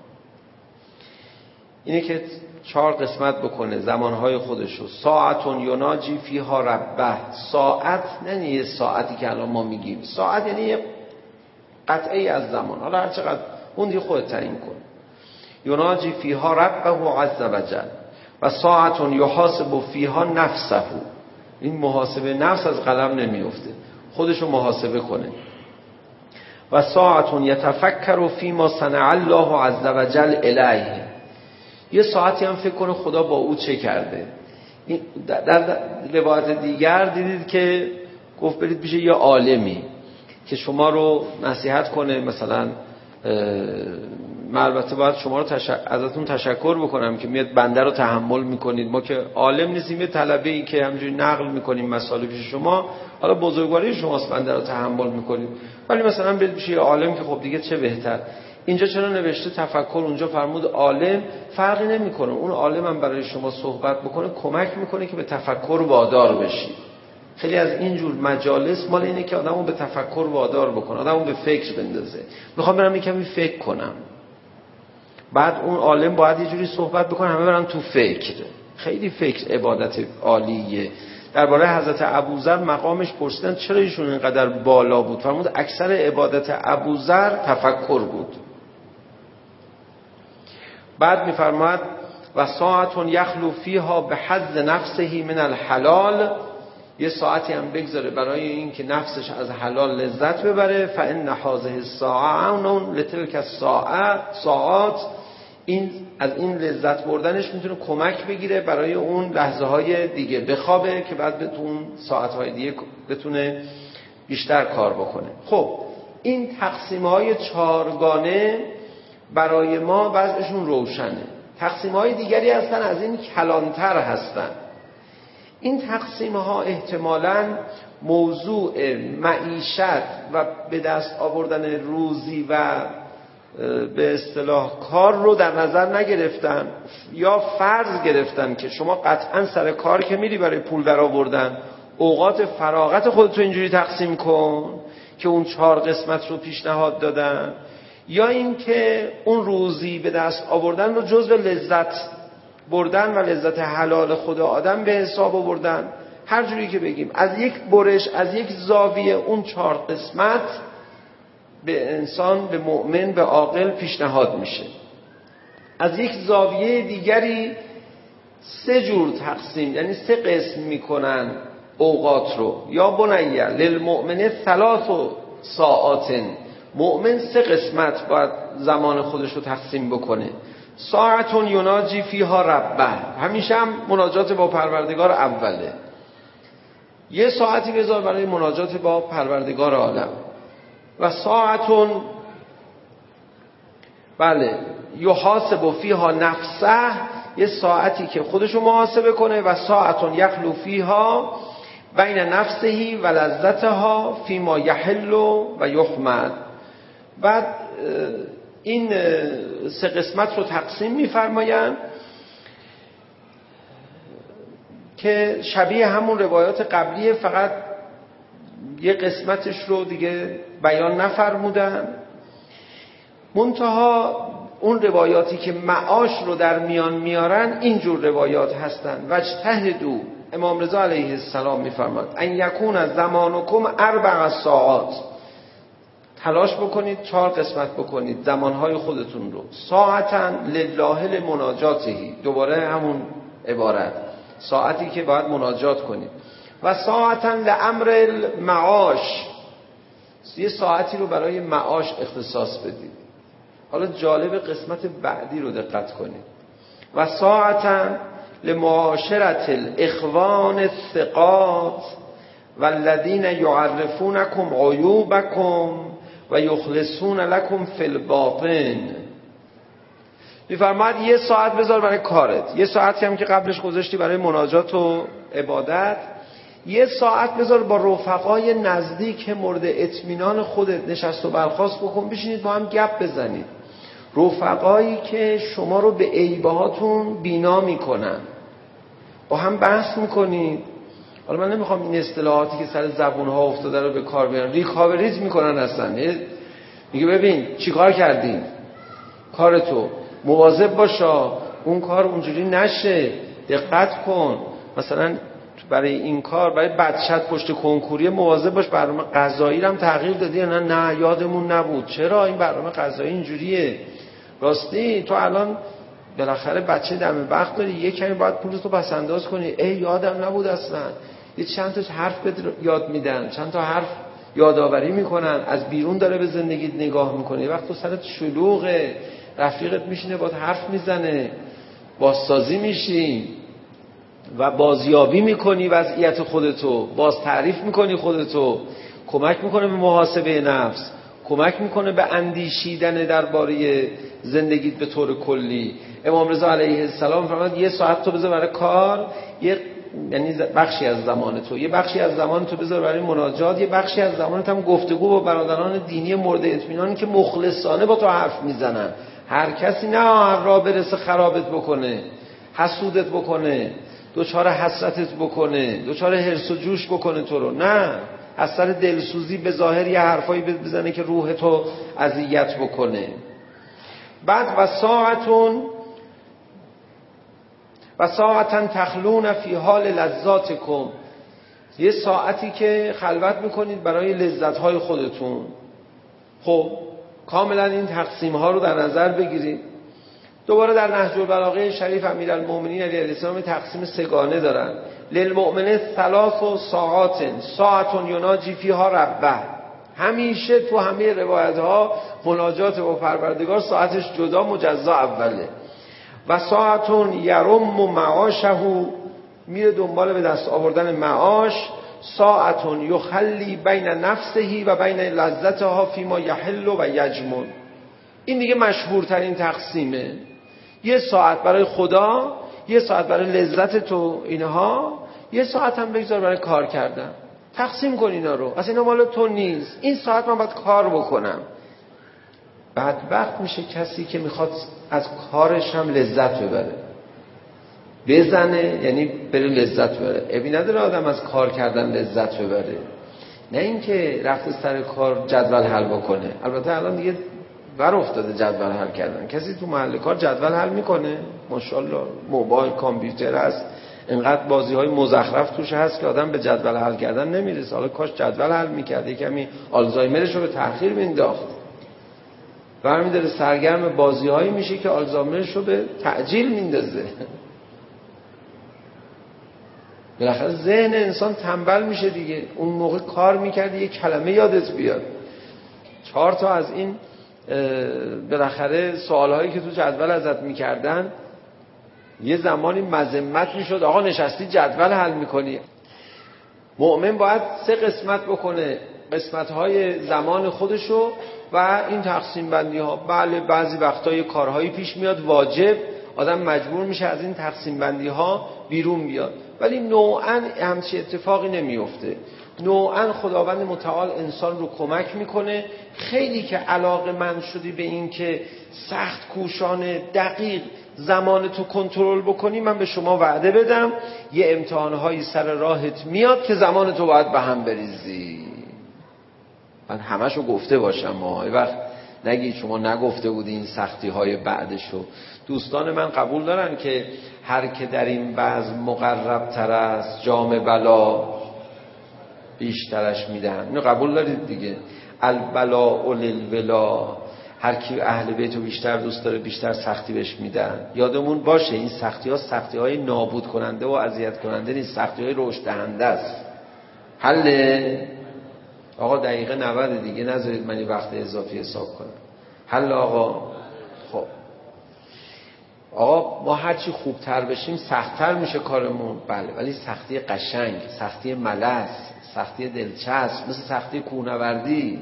اینه که 4 قسمت بکنه زمانهای خودشو. ساعتون یناجی فیها ربه. ساعت نه یه ساعتی که الان ما میگیم، ساعت یعنی یه قطعه از زمان، حالا هر چقدر اون دیگه خودت تعیین کن. یناجی فیها ربه عز وجل و ساعتون یحاسب فیها نفسه. این محاسبه نفس از قلم نمیفته، خودشو محاسبه کنه. و ساعتون یتفکر فیما صنع الله عز وجل الیه. یه ساعتی هم فکر کنه خدا با او چه کرده. در روایت دیگر دیدید که گفت برید پیش یه عالمی که شما رو نصیحت کنه، مثلا البته باید شما رو ازتون تشکر بکنم که میاد بنده رو تحمل میکنید، ما که عالم نیستیم، یه طلبه ای که همینجوری نقل میکنیم مسائل پیش شما، حالا بزرگواری شماست بنده رو تحمل میکنید، ولی مثلا برید پیش یه عالم که خب دیگه چه بهتر. اینجا چرا نوشته تفکر، اونجا فرمود عالم؟ فرقی نمیکنه، اون عالم هم برای شما صحبت بکنه کمک میکنه که به تفکر وادار بشید. خیلی از اینجور مجالس مال اینه که آدمو به تفکر وادار بکنه، آدمو به فکر بندازه. میخوام برم یکمی فکر کنم، بعد اون عالم باید یه جوری صحبت بکنه همه برن تو فکر. خیلی فکر عبادت عالیه. درباره حضرت ابوذر مقامش پرسیدن چرا ایشون اینقدر بالا بود، فرمود اکثر عبادت ابوذر تفکر بود. بعد میفرماد و ساعتون یخلو فیها به حظ نفسه من الحلال. یه ساعتی هم بگذاره برای این که نفسش از حلال لذت ببره. فان هذه الساعه اون لتلک الساعات، این از این لذت بردنش میتونه کمک بگیره برای اون لحظه های دیگه، بخوابه که بعد بتون ساعت های دیگه بتونه بیشتر کار بکنه. خب این تقسیم های 4گانه برای ما وضعشون روشنه. تقسیم های دیگری هستن از این کلانتر هستن. این تقسیم ها احتمالاً موضوع معیشت و به دست آوردن روزی و به اصطلاح کار رو در نظر نگرفتن، یا فرض گرفتن که شما قطعاً سر کار که میری برای پول در آوردن اوقات فراغت خودتو اینجوری تقسیم کن که اون 4 قسمت رو پیشنهاد دادن، یا این که اون روزی به دست آوردن رو جزء لذت بردن و لذت حلال خدا آدم به حساب آوردن. هر جوری که بگیم از یک برش، از یک زاویه اون 4 قسمت به انسان، به مؤمن، به عاقل پیشنهاد میشه. از یک زاویه دیگری 3 جور تقسیم، یعنی 3 قسم میکنن اوقات رو. یا بنیه للمؤمن 3 ساعات، مؤمن 3 قسمت باید زمان خودش رو تقسیم بکنه. ساعتون یناجی فیها ربه، همیشه هم مناجات با پروردگار اوله. یه ساعتی بذار برای مناجات با پروردگار عالم. و ساعتون یحاسب فیها نفسه، یه ساعتی که خودشو محاسبه کنه. و ساعتون یخلو فیها بین نفسه و لذتها فیما یحل و یحمد. بعد این 3 قسمت رو تقسیم می‌فرمایند که شبیه همون روایات قبلیه، فقط یه قسمتش رو دیگه بیان نفرمودن. منتها اون روایاتی که معاش رو در میان میارن اینجور روایات هستن. واجتهدوا، امام رضا علیه السلام میفرماد ان یکون زمانکم 4 ساعات، تلاش بکنید 4 قسمت بکنید زمانهای خودتون رو. ساعتاً لله لمناجاته، دوباره همون عبارت، ساعتی که باید مناجات کنید. و ساعتاً لامر المعاش، یه ساعتی رو برای معاش اختصاص بدید. حالا جالب قسمت بعدی رو دقت کنید. و ساعتاً لمعاشرت الاخوان الثقات والذین یعرفونکم عیوبکم و یخلصون لکم فی الباطن. میفرماید یه ساعت بذار برای کارت، یه ساعتی هم که قبلش گذاشتی برای مناجات و عبادت، یه ساعت بذار با رفقای نزدیک مورد اطمینان خودت نشست و برخاست بکن، بشینید با هم گپ بزنید. رفقایی که شما رو به عیبهاتون بینا میکنن، با هم بحث میکنید، حالا من نمیخوام این اصطلاحاتی که سر زبون ها افتاده رو به کار بیارم. ریکاوریج میکنن اصلا. میگه ببین چیکار کردیم، کارتو مواظب باشا اون کار اونجوری نشه، دقت کن، مثلا برای این کار برای بچت پشت کنکوری مواظب باش، برنامه غذایی رو هم تغییر دادی یا نه یادمون نبود، چرا این برنامه غذایی اینجوریه، راستی تو الان بالاخره بچه دم بخت داری، یه کمی باید پولتو پس انداز کنی، یادم نبود اصلا. یه چند تا حرف یاد میدن، چند تا حرف یادآوری میکنن، از بیرون داره به زندگیت نگاه میکنه. وقت تو سرت شلوغه، رفیقت میشینه باهات حرف میزنه، بازسازی میشی و بازیابی میکنی وضعیت خودتو، باز تعریف میکنی خودتو، کمک میکنه به محاسبه نفس، کمک میکنه به اندیشیدن درباره زندگیت به طور کلی. امام رضا علیه السلام فرمود یه ساعت تو بذار برای کار، یعنی بخشی از زمان تو، یه بخشی از زمان تو بذار برای مناجات، یه بخشی از زمانت هم گفتگو با برادران دینی مورد اطمینانی که مخلصانه با تو حرف میزنن. هر کسی نه را برسه خرابت بکنه، حسودت بکنه، دوچار حسرتت بکنه، دوچار حرص و جوش بکنه تو رو، نه، از سر دلسوزی به ظاهر یه حرفایی بزنه که روح تو اذیت بکنه. بعد و ساعتن تخلون فی حال لذاتکم، یه ساعتی که خلوت میکنید برای لذت‌های خودتون. خب کاملا این تقسیم ها رو در نظر بگیرید. دوباره در نهج البلاغه شریف امیرالمومنین علیه السلام تقسیم سگانه دارن. للمؤمن ثلاث ساعات یناجی فیها ربه، همیشه تو همه روایت ها مناجات با پروردگار ساعتش جدا مجزا اوله. و ساعت یرم معاشه، میره دنبال به دست آوردن معاش. ساعت یخلی بین نفسه و بین لذتها فیما یحل و یجمل. این دیگه مشهورترین تقسیمه. یه ساعت برای خدا، یه ساعت برای لذت تو اینها، یه ساعت هم بگذار برای کار کردن. تقسیم کن اینا رو، اصلا اینا مال تو نیست، این ساعت من باید کار بکنم. بدبخت میشه کسی که میخواد از کارش هم لذت ببره، بزنه یعنی بره لذت ببره. ابی نداره آدم از کار کردن لذت ببره، نه اینکه رفته سر کار جدول حل بکنه. البته الان دیگه بر افتاده جدول حل کردن، کسی تو محل کار جدول حل میکنه؟ ماشاءالله موبایل کامپیوتر هست، اینقدر بازی‌های مزخرف توش هست که آدم به جدول حل کردن نمیرسه. حالا کاش جدول حل میکرد، کمی آلزایمرش رو به تأخیر مینداخت. برمی داره سرگرم بازی‌هایی میشه که آلزایمرش رو به تعجیل میندازه. بالاخره ذهن انسان تنبل میشه دیگه. اون موقع کار میکردی یه کلمه یادت بیاد. 4 تا از این بالاخره سوالهایی که تو جدول ازت میکردن یه زمانی مذمت میشد، آقا نشستی جدول حل میکنی. مؤمن باید 3 قسمت بکنه، قسمت‌های زمان خودشو و این تقسیم بندی ها. بله بعضی وقتا یه کارهایی پیش میاد واجب، آدم مجبور میشه از این تقسیم بندی ها بیرون بیاد، ولی نوعاً همچین اتفاقی نمیفته. نوعاً خداوند متعال انسان رو کمک میکنه. خیلی که علاقه‌مند شدی به این که سخت کوشانه دقیق زمان تو کنترل بکنی، من به شما وعده بدم یه امتحانهایی سر راهت میاد که زمان تو باید به هم بریزی. من همشو گفته باشم، یه وقت نگید شما نگفته بودی این سختی های بعدشو. دوستان من قبول دارن که هر که در این بزم مقرب تر است جام بلا بیشترش میدن. اینو قبول دارید دیگه؟ البلاء للولا، هر کی اهل بیتو بیشتر دوست داره بیشتر سختی بهش میدن. یادمون باشه این سختی ها سختی های نابود کننده و اذیت کننده نیست، سختی های رشد دهنده است. حله آقا دقیقه 90 دیگه، نذارید من این وقت اضافی حساب کنم. حل آقا. خب آقا ما هرچی خوبتر بشیم سختتر میشه کارمون، بله، ولی سختی قشنگ، سختی ملس، سختی دلچسب، مثل سختی کوهنوردی.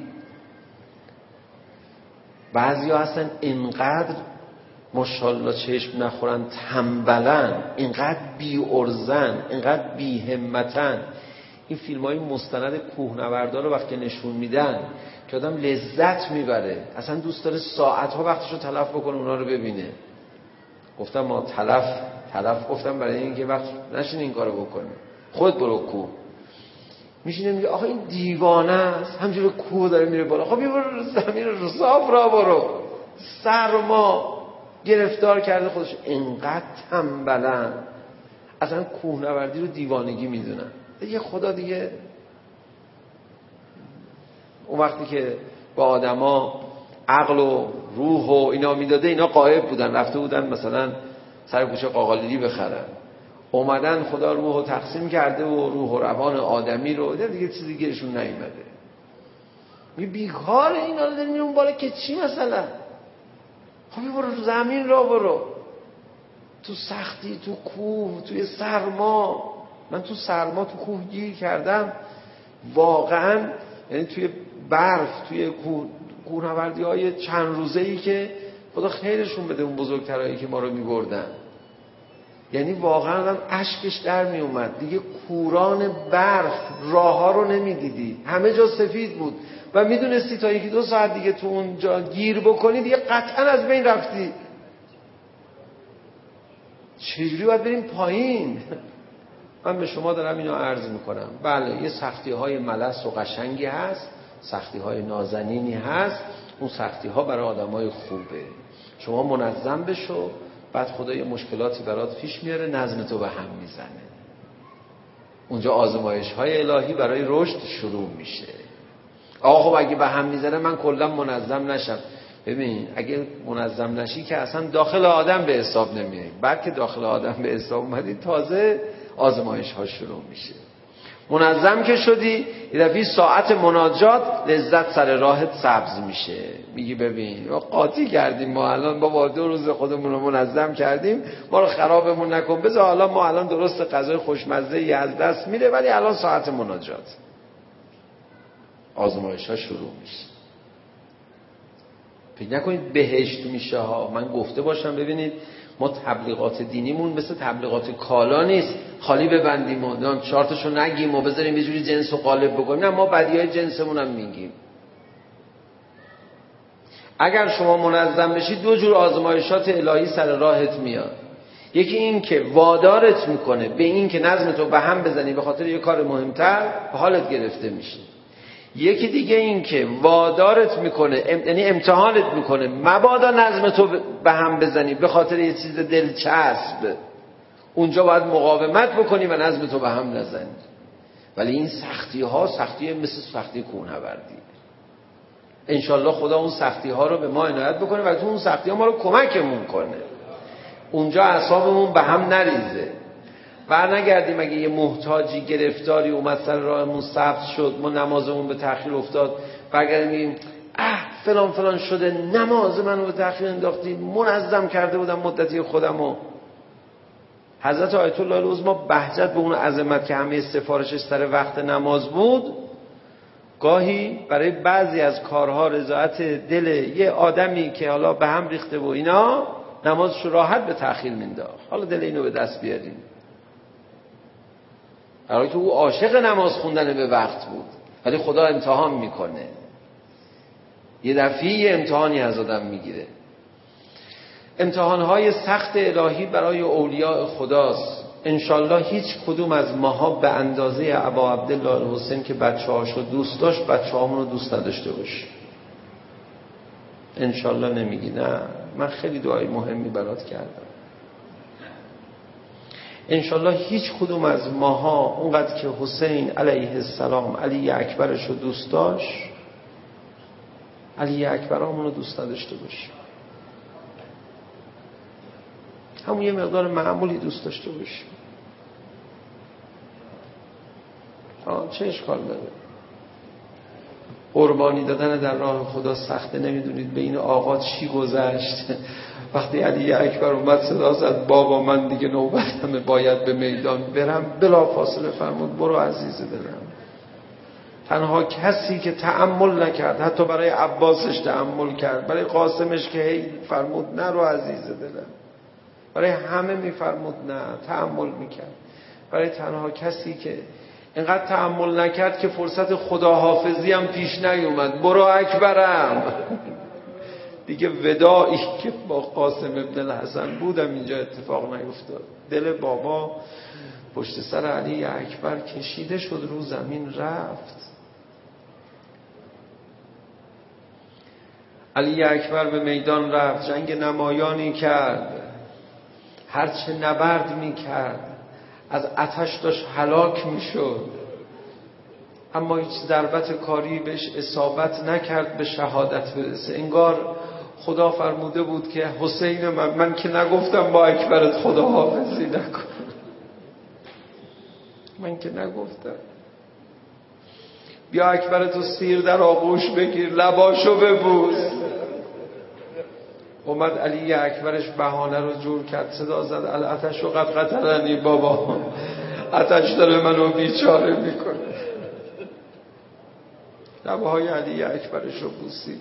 بعضیا هستن اینقدر ماشاءالله چشم نخورن، تنبلن، اینقدر بی ارزن، اینقدر بی همتن. این فیلم های مستند کوهنوردها رو وقتی نشون میدن که آدم لذت میبره، اصلا دوست داره ساعت ها وقتش رو تلف بکنه اونا رو ببینه. گفتم ما تلف گفتم برای اینکه وقت نشین این کارو بکنه. خود برو کوه. میشینه میگه آخه این دیوانه است، همجوری کوه داره میره بالا. خب برو زمین صاف را برو. سرما گرفتار کرده خودش، اینقدر تنبلن اصلا کوهنوردی رو دیوانگی میدونن. دیگه خدا دیگه اون وقتی که با آدما عقل و روح و اینا میداده، اینا غایب بودن، رفته بودن مثلا سر کوچه قاقالیدی بخرن، اومدن خدا روح رو تقسیم کرده و روح و روان آدمی رو دیگه چیزی گیرشون نیومده. بیکار اینا رو داریم اون بالا که چی مثلا؟ خب برو زمین را برو، تو سختی، تو کوه، توی سرما. من تو سرما تو کوه گیر کردم واقعا، یعنی توی برف، توی کوهنوردی های چند روزه‌ای که خدا خیرشون بده اون بزرگترایی که ما رو می‌بردن. یعنی واقعا آدم اشکش در می اومد. دیگه کوران برف راه ها رو نمیدیدی، همه جا سفید بود و میدونستی تا 1-2 ساعت دیگه تو اونجا گیر بکنی دیگه قطعا از بین رفتی. چجوری باید بریم پایین؟ من به شما دارم اینو عرض میکنم. بله یه سختی های ملس و قشنگی هست، سختی های نازنینی هست، اون سختی ها برای آدم های خوبه. شما منظم بشو، بعد خدا یه مشکلاتی برات پیش میاره، نظم تو به هم میزنه. اونجا آزمایش های الهی برای رشد شروع میشه. آقا خب اگه به هم میزنه من کلا منظم نشم. ببین اگه منظم نشی که اصلا داخل آدم به حساب نمیای. بعد که داخل آدم به حساب اومدی تازه آزمایش ها شروع میشه. منظم که شدی یه دفعه ساعت مناجات لذت سر راهت سبز میشه. میگی ببین ما قاطی کردیم، ما الان بابا 2 روز خودمون رو منظم کردیم، ما رو خرابمون نکن، بذار حالا ما الان درست غذای خوشمزه ای از دست میره ولی الان ساعت مناجات. آزمایش ها شروع میشه. فکر نکنید بهشت میشه ها. من گفته باشم ببینید ما تبلیغات دینیمون مثل تبلیغات کالا نیست، خالی ببندیم و چارتشو نگیم و بذاریم یه جوری جنس رو غالب بکنیم. نه، ما بدیهای جنسمون هم میگیم. اگر شما منظم بشید 2 جور آزمایشات الهی سر راهت میاد. یکی این که وادارت میکنه به این که نظمتو به هم بزنی به خاطر یه کار مهمتر، حالت گرفته میشه. یکی دیگه این که وادارت میکنه، یعنی امتحانت میکنه مبادا نظمتو به هم بزنی به خاطر یه چیز دلچسب، اونجا باید مقاومت بکنی و نظمتو به هم نزنی. ولی این سختی ها سختی مثل سختی کوهنوردی. انشالله خدا اون سختی ها رو به ما عنایت بکنه و تو اون سختی ها ما رو کمکمون کنه، اونجا اعصابمون به هم نریزه. نگردیم اگه یه محتاجی گرفتاری اومد سر راهمون سبز شد، ما نمازمون به تأخیر افتاد، برگردیم میگیم فلان فلان شده، نماز منو به تأخیر انداختی، منظم کرده بودم مدتی خودمو. حضرت آیت الله العظمی بهجت به اون عظمت که همه سفارشش سر وقت نماز بود، گاهی برای بعضی از کارها رضایت دل یه آدمی که حالا به هم ریخته و اینا نمازشو راحت به تأخیر مینداخت. حالا دل اینو به دست بیاریم. برای که او عاشق نماز خوندن به وقت بود، ولی خدا امتحان میکنه. یه دفعه یه امتحانی از آدم میگیره. امتحانهای سخت الهی برای اولیاء خداست. انشالله هیچ کدوم از ماها به اندازه ابا عبدالله الحسین که بچه‌هاشو دوست داشت بچه‌هامون رو دوست نداشته باشه. انشالله نمیگی نه من خیلی دعای مهمی برات کردم. انشالله هیچ کدوم از ماها اونقدر که حسین علیه السلام علی اکبرش رو دوست داشت علی اکبرامون رو دوست نداشته باشیم. همون یه مقدار معمولی دوست داشته باشیم. چه اشکال داره؟ قربانی دادن در راه خدا سخته. نمیدونید به این آقا چی گذشت وقتی علی اکبر اومد صدا زد بابا من دیگه نوبتمه باید به میدان برم، بلا فاصله فرمود برو عزیز دلم. تنها کسی که تأمل نکرد، حتی برای عباسش تأمل کرد، برای قاسمش که هی فرمود نرو عزیز دلم، برای همه میفرمود نه، تأمل میکرد. برای تنها کسی که اینقدر تأمل نکرد که فرصت خداحافظی هم پیش نیومد، برو اکبرم. دیگه وداعی که با قاسم ابن الحسن بودم اینجا اتفاق نیفتاد. دل بابا پشت سر علی اکبر کشیده شد، رو زمین رفت. علی اکبر به میدان رفت، جنگ نمایانی کرد، هرچه نبرد می کرد از آتش داشت هلاک می شد، اما هیچ ضربت کاری بهش اصابت نکرد به شهادت برسه. انگار خدا فرموده بود که حسین من که نگفتم با اکبرت خدا حافظی نکن، من که نگفتم، بیا اکبرتو سیر در آغوش بگیر، لباشو ببوس. اومد علی اکبرش بهانه رو جور کرد، صدا زد الاتش و قد قتلنی بابا، آتش داره منو بیچاره میکنه. لبهای علی اکبرش رو بوسید.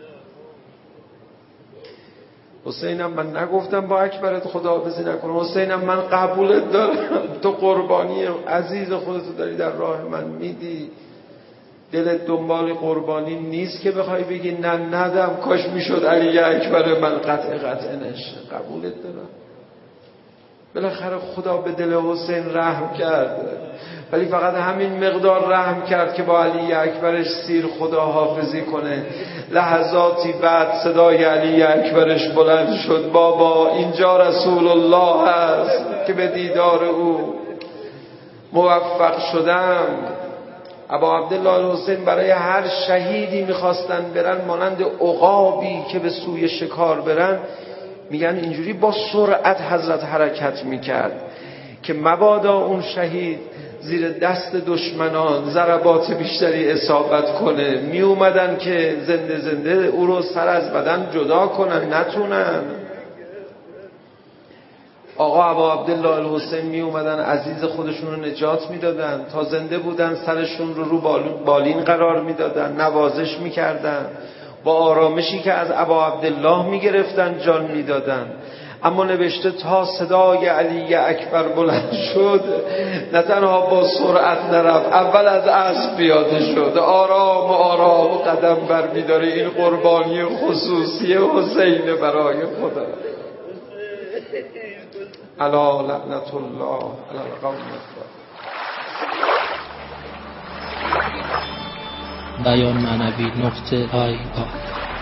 حسینم من نگفتم با اکبرت خداحافظی نکن، حسینم من قبولت دارم، تو قربانی عزیز خودتو داری در راه من میدی، دلت دنبال قربانی نیست که بخوای بگی نه ندم، کاش میشد علی اکبر من قطع نشه. قبولت دارم. بالاخره خدا به دل حسین رحم کرد، ولی فقط همین مقدار رحم کرد که با علی اکبرش سیر خدا حافظی کنه. لحظاتی بعد صدای علی اکبرش بلند شد، بابا اینجا رسول الله هست که به دیدار او موفق شدم. ابا عبدالله الحسین برای هر شهیدی میخواستن برن، مانند عقابی که به سوی شکار برن، میگن اینجوری با سرعت حضرت حرکت میکرد که مبادا اون شهید زیر دست دشمنان ضربات بیشتری اصابت کنه. می اومدن که زنده زنده او رو سر از بدن جدا کنن، نتونن. آقا ابا عبدالله الحسین می اومدن عزیز خودشون رو نجات میدادن، تا زنده بودن سرشون رو بالین قرار میدادن، نوازش میکردن، با آرامشی که از ابا عبدالله میگرفتن جان میدادن. اما نوشته تا صدای علی اکبر بلند شد، نه تنها با سرعت نرفت، اول از اسب پیاده شد، آرام آرام قدم بر می‌داره. این قربانی خصوصی حسین برای خدا. الا لعنت الله علی القوم الظالمین. بیان معنوی .ir